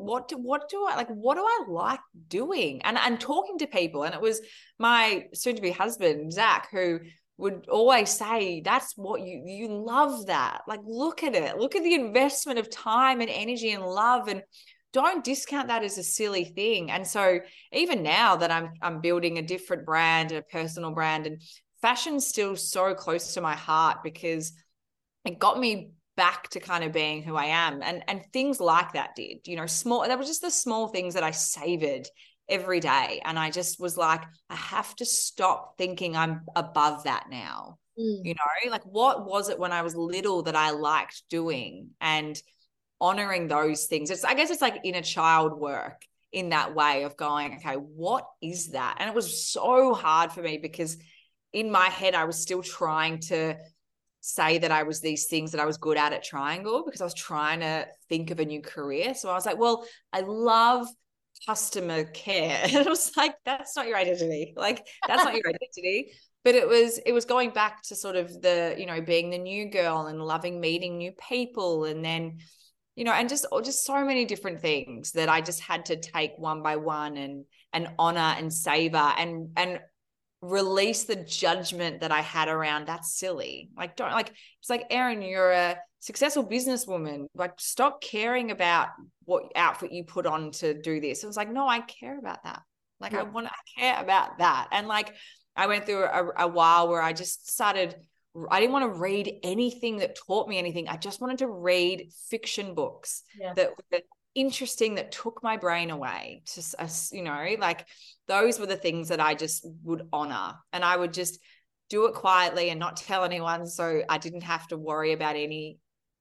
like doing? And talking to people. And it was my soon to be husband, Zach, who would always say, that's what you love that. Like, look at it. Look at the investment of time and energy and love, and don't discount that as a silly thing. And so even now that I'm building a different brand, a personal brand, and fashion's still so close to my heart because it got me back to kind of being who I am. And things like that did, that was just the small things that I savored every day. And I just was like, I have to stop thinking I'm above that now. Like, what was it when I was little that I liked doing, and honoring those things? I guess it's like inner child work in that way of going, okay, what is that? And it was so hard for me because in my head, I was still trying to say that I was these things that I was good at Triangle because I was trying to think of a new career. So I was like, well, I love customer care. And it was like, that's not your identity. Like, that's not your identity. But it was going back to sort of the, being the new girl and loving meeting new people. And then, and just so many different things that I just had to take one by one and honor and savor and release the judgment that I had around that's silly. Like, don't, like, it's like, Erin, you're a successful businesswoman. Like, stop caring about what outfit you put on to do this. It was like, no, I care about that. Like, I care about that. And like, I went through a while where I just started, I didn't want to read anything that taught me anything. I just wanted to read fiction books that were interesting, that took my brain away. Just, like, those were the things that I just would honor, and I would just do it quietly and not tell anyone, so I didn't have to worry about any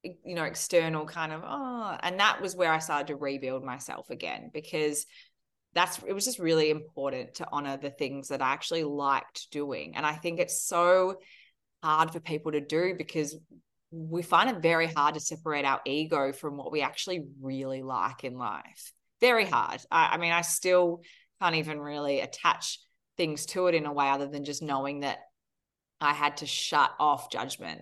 external kind of and that was where I started to rebuild myself again, because it was just really important to honor the things that I actually liked doing. And I think it's so hard for people to do because we find it very hard to separate our ego from what we actually really like in life. Very hard. I mean, I still can't even really attach things to it in a way other than just knowing that I had to shut off judgment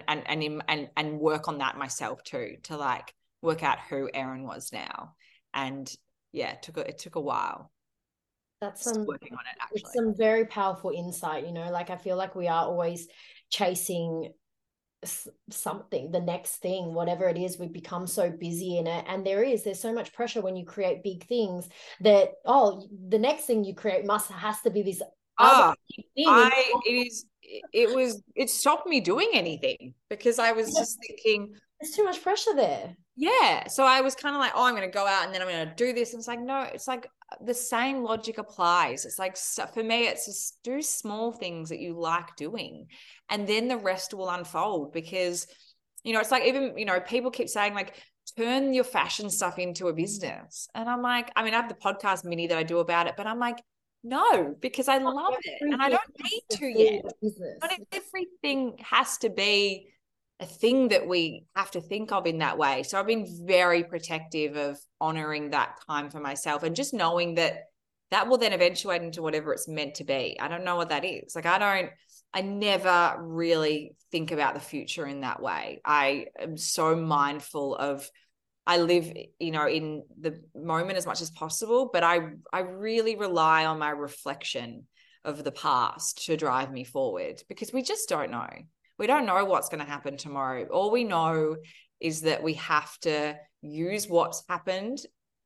and work on that myself too, to like work out who Erin was now. And yeah, it took a while. That's working on it, actually. It's some very powerful insight, like I feel like we are always chasing something, the next thing, whatever it is. We become so busy in it, and there's so much pressure when you create big things that the next thing you create has to be this other big thing. It stopped me doing anything because I was just thinking there's too much pressure there. Yeah. So I was kind of like, I'm going to go out and then I'm going to do this. And it's like, no, it's like the same logic applies. It's like, for me, it's just do small things that you like doing, and then the rest will unfold. Because, it's like, even, people keep saying like, turn your fashion stuff into a business. And I'm like, I mean, I have the podcast mini that I do about it, but I'm like, no, because I love it and I don't need to yet. Not everything has to be a thing that we have to think of in that way. So I've been very protective of honoring that time for myself and just knowing that will then eventuate into whatever it's meant to be. I don't know what that is. Like, I never really think about the future in that way. I am so mindful of, I live, in the moment as much as possible, but I really rely on my reflection of the past to drive me forward, because we just don't know. We don't know what's going to happen tomorrow. All we know is that we have to use what's happened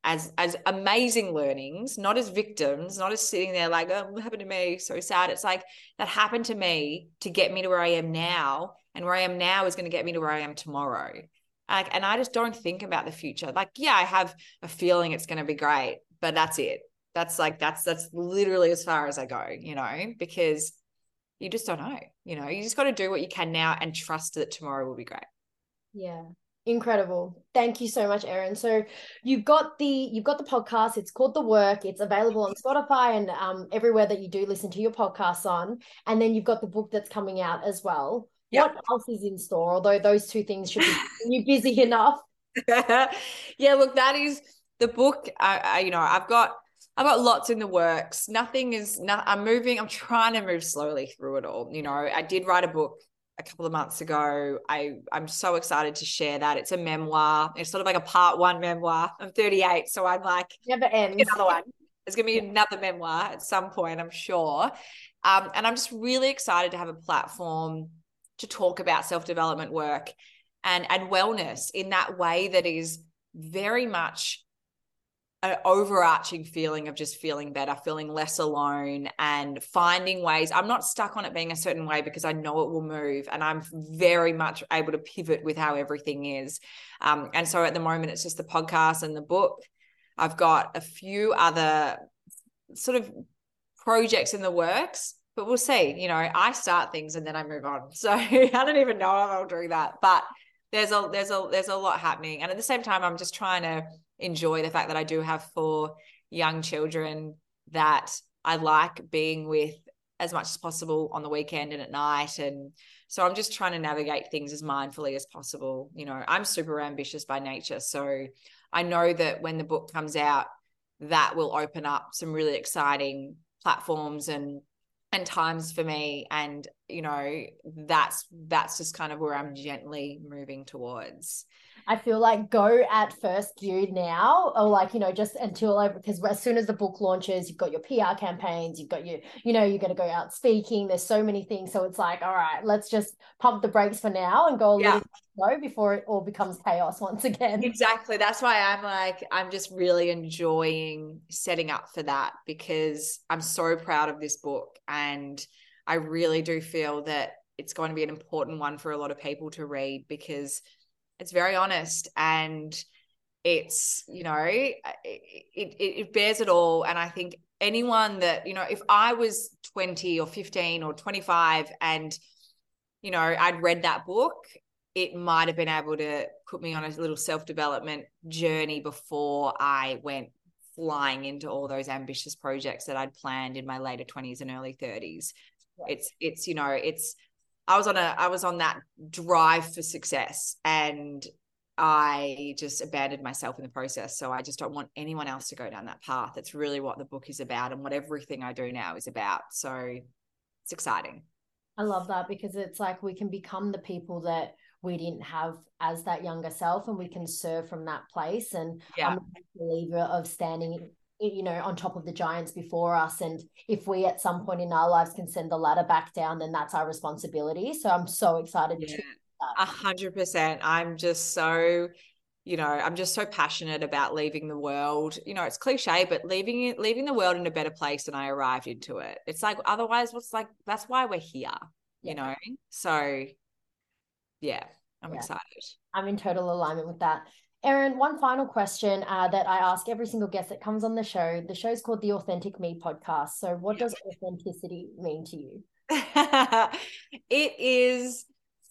as amazing learnings, not as victims, not as sitting there like, oh, what happened to me? So sad. It's like that happened to me to get me to where I am now. And where I am now is going to get me to where I am tomorrow. Like, and I just don't think about the future. Like, yeah, I have a feeling it's going to be great, but that's it. That's literally as far as I go, because you just don't know, you just got to do what you can now and trust that tomorrow will be great. Yeah. Incredible. Thank you so much, Erin. So you've got the podcast. It's called The Work. It's available on Spotify and everywhere that you do listen to your podcasts on. And then you've got the book that's coming out as well. Yep. What else is in store? Although those two things should be you busy enough. Yeah, look, that is the book. I've got lots in the works. I'm trying to move slowly through it all. I did write a book a couple of months ago. I'm so excited to share that. It's a memoir. It's sort of like a part 1 memoir. I'm 38, so I'm like, never ends. Another one. There's going to be another memoir at some point, I'm sure. And I'm just really excited to have a platform to talk about self-development work and wellness in that way that is very much an overarching feeling of just feeling better, feeling less alone, and finding ways. I'm not stuck on it being a certain way because I know it will move, and I'm very much able to pivot with how everything is. And so at the moment, it's just the podcast and the book. I've got a few other sort of projects in the works, but we'll see. I start things and then I move on. So I don't even know if I'll do that, but there's a lot happening. And at the same time, I'm just trying to enjoy the fact that I do have 4 young children that I like being with as much as possible on the weekend and at night. And so I'm just trying to navigate things as mindfully as possible. I'm super ambitious by nature. So I know that when the book comes out, that will open up some really exciting platforms and times for me. And, that's just kind of where I'm gently moving towards. I feel like go at first view now, or just until because as soon as the book launches, you've got your PR campaigns, you've got you're going to go out speaking. There's so many things. So it's like, all right, let's just pump the brakes for now and go a little slow before it all becomes chaos once again. Exactly. That's why I'm just really enjoying setting up for that, because I'm so proud of this book. And I really do feel that it's going to be an important one for a lot of people to read, because it's very honest and it's, it bears it all. And I think anyone that, if I was 20 or 15 or 25 and, I'd read that book, it might have been able to put me on a little self-development journey before I went flying into all those ambitious projects that I'd planned in my later 20s and early 30s. Right. It's I was on that drive for success, and I just abandoned myself in the process. So I just don't want anyone else to go down that path. That's really what the book is about and what everything I do now is about. So it's exciting. I love that, because it's like we can become the people that we didn't have as that younger self, and we can serve from that place. And I'm a believer of standing on top of the giants before us. And if we at some point in our lives can send the ladder back down, then that's our responsibility. So I'm so excited to 100%. I'm just so, I'm just so passionate about leaving the world. It's cliche, but leaving the world in a better place than I arrived into it. It's like, otherwise, that's why we're here, So yeah, I'm excited. I'm in total alignment with that. Erin, one final question that I ask every single guest that comes on the show. The show's called the Authentic Me Podcast. So what does authenticity mean to you? It is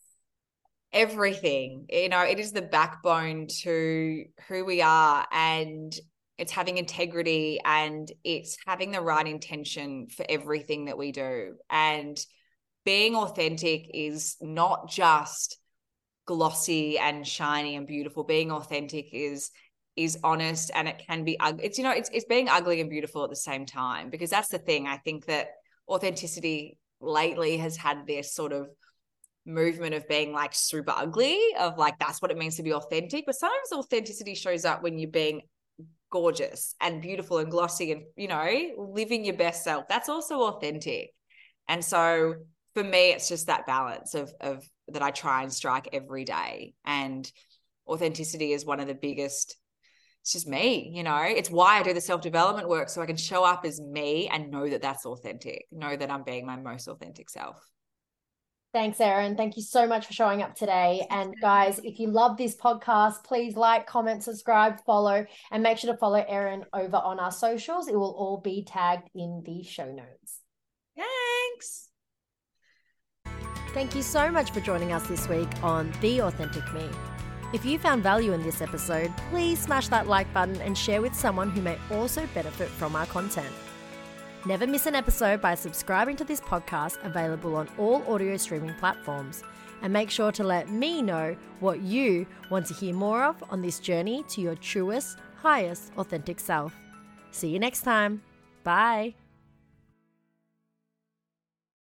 everything. It is the backbone to who we are, and it's having integrity, and it's having the right intention for everything that we do. And being authentic is not just glossy and shiny and beautiful. Being authentic is honest, and it can be it's being ugly and beautiful at the same time, because that's the thing. I think that authenticity lately has had this sort of movement of being like super ugly, of like that's what it means to be authentic. But sometimes authenticity shows up when you're being gorgeous and beautiful and glossy and living your best self. That's also authentic. And so for me, it's just that balance of that I try and strike every day. And authenticity is one of the biggest it's just me, you know. It's why I do the self-development work, so I can show up as me and know that that's authentic, know that I'm being my most authentic self. Thanks, Erin. Thank you so much for showing up today. And guys, if you love this podcast, please like, comment, subscribe, follow, and make sure to follow Erin over on our socials. It will all be tagged in the show notes. Thanks. Thank you so much for joining us this week on The Authentic Me. If you found value in this episode, please smash that like button and share with someone who may also benefit from our content. Never miss an episode by subscribing to this podcast, available on all audio streaming platforms. And make sure to let me know what you want to hear more of on this journey to your truest, highest, authentic self. See you next time. Bye.